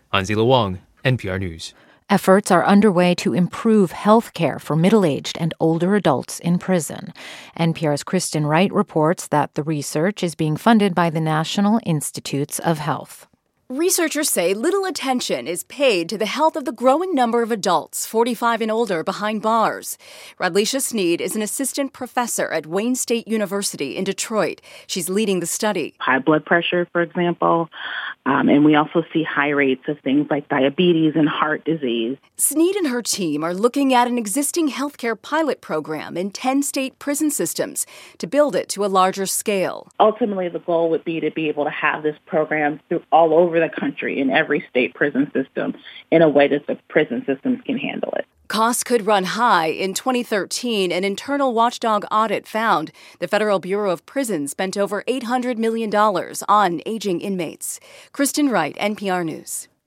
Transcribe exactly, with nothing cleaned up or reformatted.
Anzila Wang, N P R News. Efforts are underway to improve health care for middle-aged and older adults in prison. N P R's Kristen Wright reports that the research is being funded by the National Institutes of Health. Researchers say little attention is paid to the health of the growing number of adults forty-five and older behind bars. Radlisha Sneed is an assistant professor at Wayne State University in Detroit. She's leading the study. High blood pressure, for example, um, and we also see high rates of things like diabetes and heart disease. Sneed and her team are looking at an existing healthcare pilot program in ten state prison systems to build it to a larger scale. Ultimately, the goal would be to be able to have this program through all over the country in every state prison system in a way that the prison systems can handle it. Costs could run high. In twenty thirteen, an internal watchdog audit found the Federal Bureau of Prisons spent over eight hundred million dollars on aging inmates. Kristen Wright, N P R News.